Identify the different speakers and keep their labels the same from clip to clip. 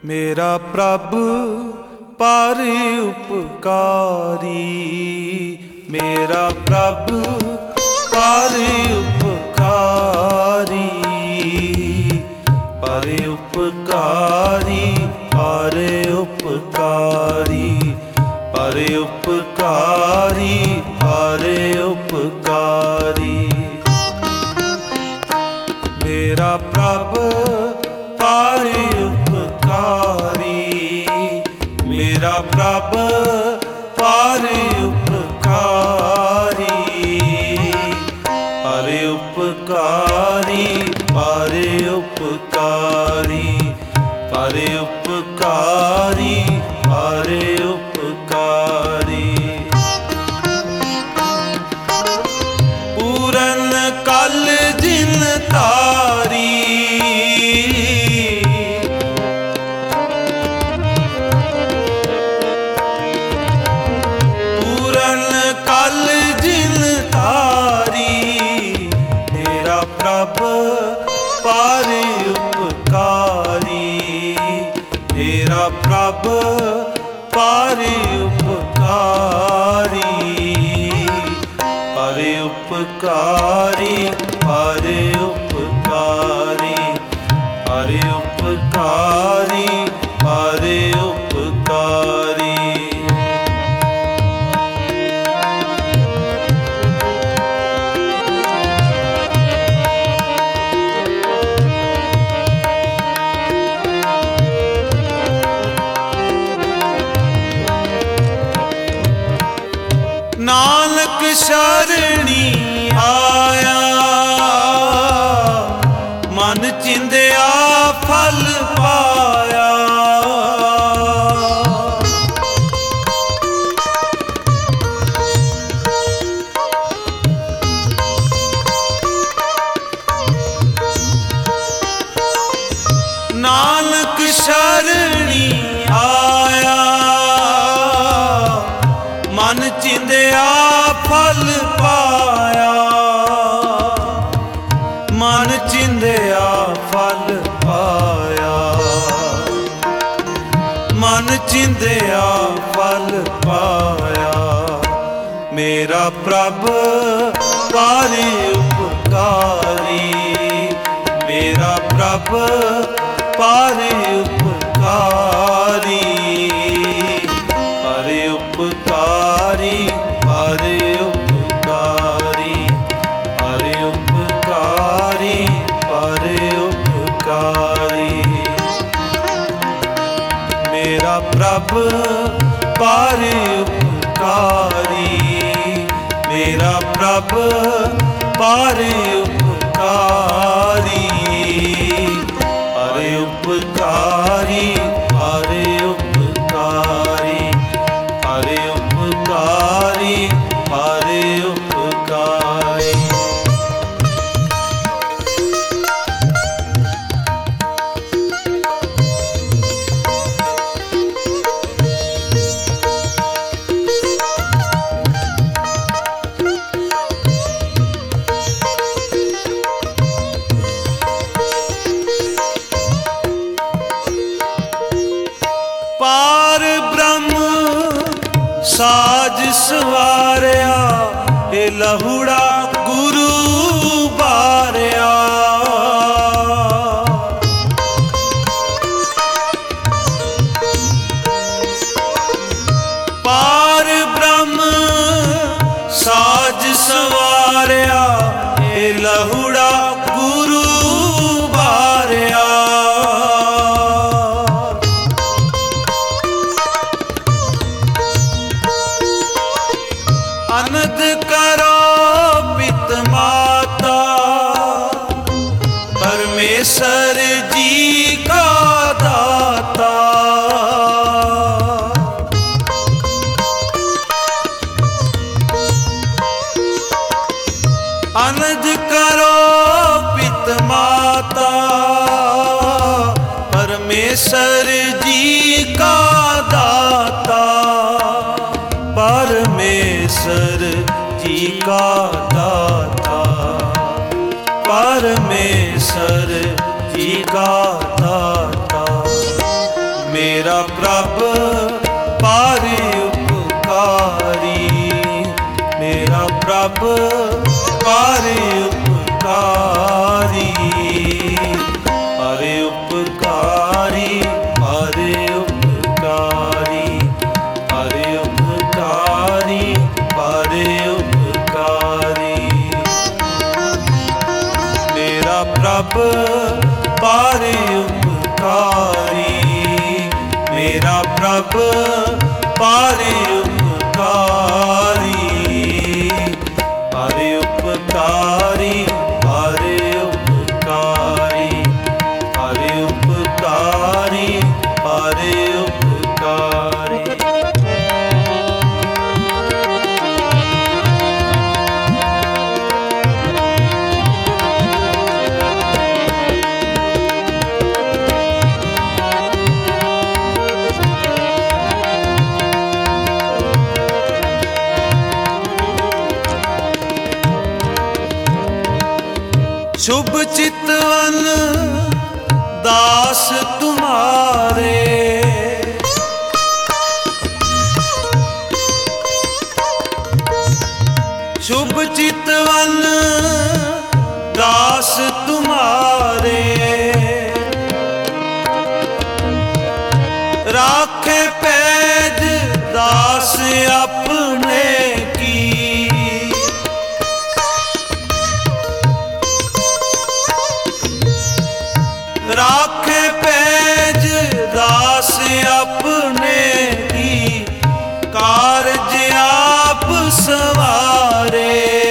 Speaker 1: मेरा प्रभु पर उपकारी, मेरा प्रभु पर उपकारी, पर उपकारी, पर उपकारी, पर उपकारी, पर उपकारी। मेरा प्रभु पर उपकारी, मेरा प्रभु पर उपकारी, पर उपकारी, पर उपकारी, पर उपकारी, पर उपकारी। पूरन कल जिन तारी, पूरन कल जिन तारी, मेरा प्रभु पर उपकारी, मेरा प्रभु पर उपकारी, पर उपकारी, पर उपकारी, पर उपकारी, पर उपकारी। नानक शरणी आया, मन चिंध्या फल पाया। नानक शरणी आया, मन चिंध्या फल पाया, मन चिंध्या फल पाया, मन चिंध्या फल पाया। मेरा प्रभु पर उपकारी, मेरा प्रभु पर उपकारी, पर उपकारी, पर उपकारी, पर उपकारी, पर उपकारी। मेरा प्रभु पर उपकारी, मेरा प्रभु पर उपकारी, पर उपकारी, पर उपकारी, पर उपकारी, पर उपकारी। पार ब्रह्म साज सवारिया, ए लहुड़ा गुरु बारिया। पार ब्रह्म साज सवारिया, ए लहुड़ा गुरु बारिया। अनद करो पित माता, परमेश्वर जी का दाता। अनद करो पित माता, परमेश्वर जी का दाता, परमेश्वर जी का दाता, परमेश्वर जी का दाता। मेरा प्रभ पार उपकारी, मेरा प्रभ पार उपकारी, हरे उपकारी, हरे उपकारी, हरे उपकारी, हरे उपकारी। मेरा प्रभ पार उपकारी, मेरा प्रभ पार उपकारी, हरे उपकारी, हरे उपकारी, हरे उपकारी, हरे उपकारी। शुभ चितवन दास तुम्हारे, शुभ चितवन दास तुम्हारे, राखे पैज दास अपने की, राखे पैज दास अपने की, कारज आप सवारे,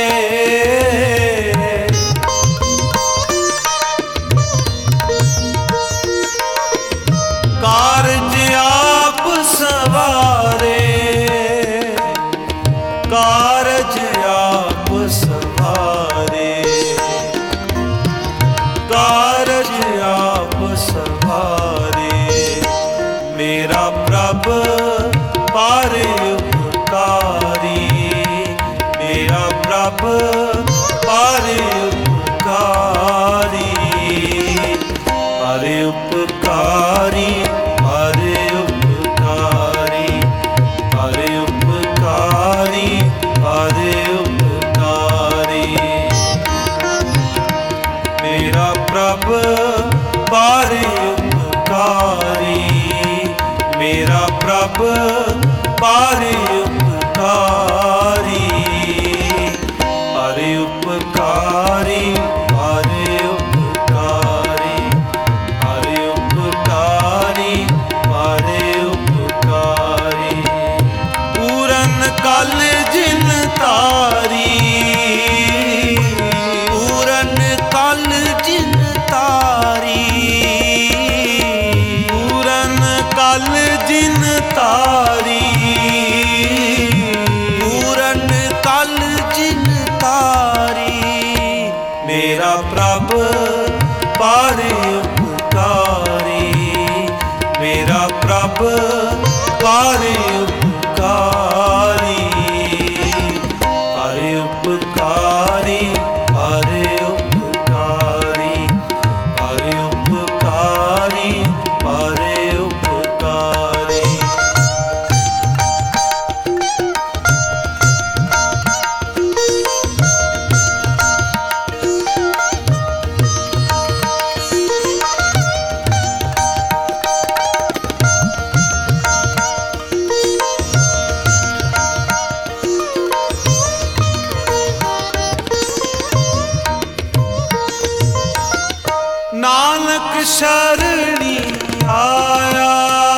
Speaker 1: कारज आप सवारे, कारज आप सवारे, कारज आप सवारे। मेरा प्रभ पार उपकारी, मेरा प्रभ पार उपकारी, हरे उपकारी, हरे उपकारी, हरे उपकारी, हरे उपकारी। मेरा प्रभ पार उपकारी, मेरा प्रभ पार उपकारी, हरे उपकारी, हरे उपकारी, हरे उपकारी, हरे उपकारी। पूरन कल जिन तारी, पूरन कल जिन तारी, पूरन कल जिन तारी, पूरन कल जिन तारी। मेरा प्रभ पार उपकारी, मेरा प्रभ पार उपकारी, हरे उपकारी, हरे उपकारी, हरे उपकारी, हरे उपकारी। नानक शरणी आया,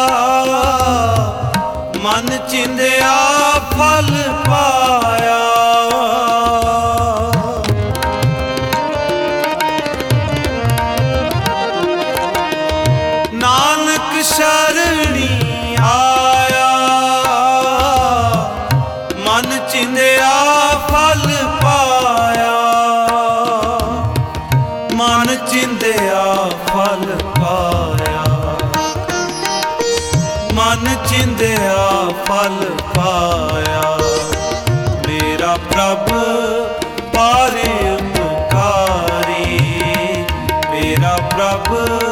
Speaker 1: मन चिंध्या फल पाया। नानक शरणी आया, मन चिंध्या फल पाया, मन चिंध्या फल पाया, मन चिंध्या फल पाया। मेरा प्रभ पार उपकारी, मेरा प्रभ